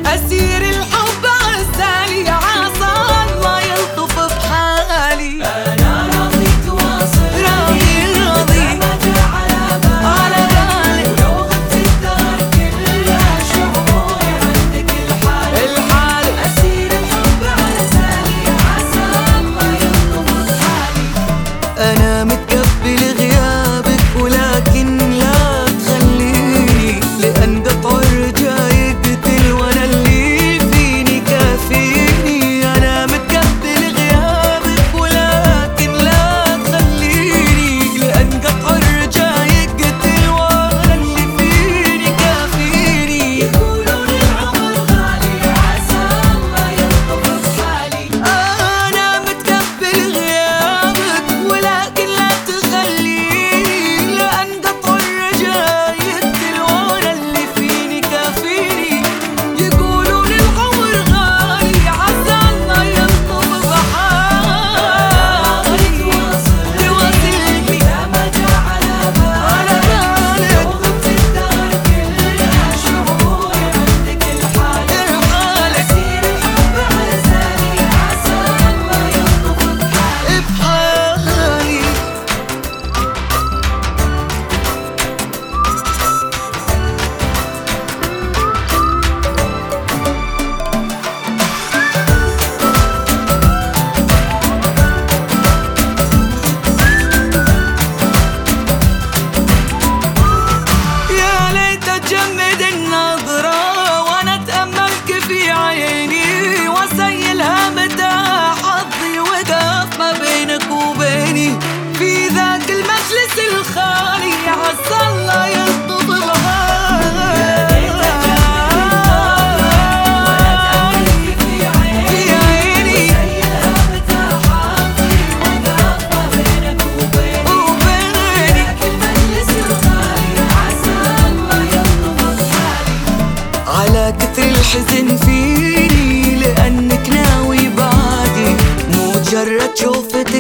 أسير الحب عسالي، عسى الله يلطف بحالي. أنا راضي تواصل، راضي ما جاء على بالي، ولو غبت الدار كلها شعوري عندك الحالي. أسير الحب عسالي، عسى الله يلطف بحالي. أنا متقبل غيابك ولكن لا تخليني، لأن قطع الرجا يقتل وانا اللي فيني كافيني. أنا متقبل غيابك ولكن لا تخليني، لأن قطع الرجا يقتل وانا اللي فيني كافيني. يقولون العمر غالي، عسى الله يلطف بحالي. أنا متقبل غيابك ولكن لا تخليني، لأن قطع الرجا يقتل وانا اللي فيني كافيني. يقولون العمر غالي، عسى الله يلطف بحالي. تواصلني ما جاء على بالك، لو غبت الدار كلها شعوري عندك الحالي. أسير الحب عسالي، عسى الله يلطف بحالي. يا ليت تجمد النظرة وانا اتأملك في عيني، واسيلها متى حظي وقف ما بينك وبيني. في ذاك المجلس الخالي، عسى الله يلطف بحالي. في عيني واسيلها متى حظي وقف ما بينك وبيني. ذاك المجلس الخالي، عسى الله يلطف بحالي. على كثر الحزن فيني، لأنك ناوي بعدي، مجرد شوفتك